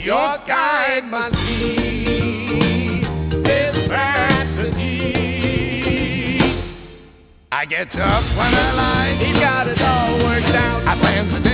Your kind must be this fantasy. I get tough when I lie. He's got it all worked out. I plan to